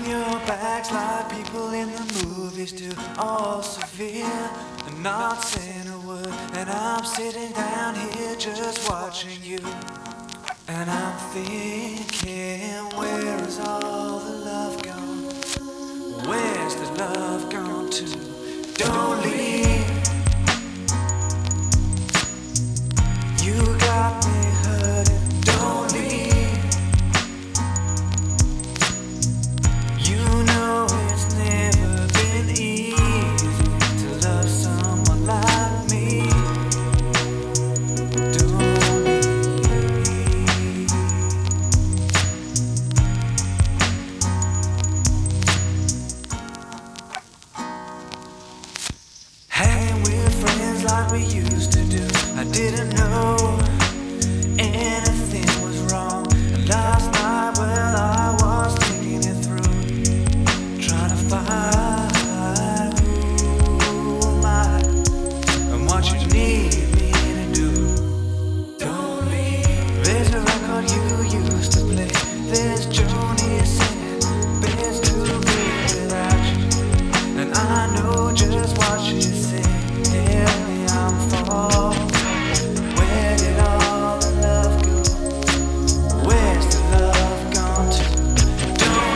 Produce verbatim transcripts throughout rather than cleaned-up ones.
Turning your backs like people in the movies do. All severe and not saying a word. And I'm sitting down here just watching you. And I'm thinking, where is all the love gone? Where's the love gone to? Don't leave. You got me hurting. Don't leave. You know it's never been easy to love someone like me. Don't leave. Hanging with friends like we used to do. I didn't know anything was wrong. And last night, well, I was thinking it through, trying to find who am I and what you need me to do. Don't leave. There's a record you used to play. There's Joni singing, best to be without you. And I know just what she said. Tell me I'm falling. Where did all the love go? Where's the love gone to? Don't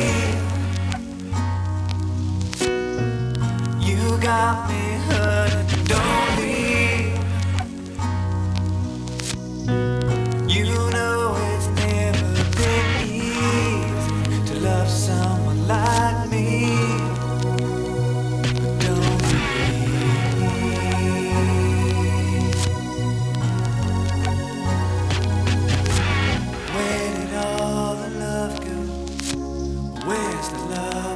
leave. You got me hurting. Don't leave. You know it's never been easy to love someone like me. But don't leave. Where did all the love go? Where's the love?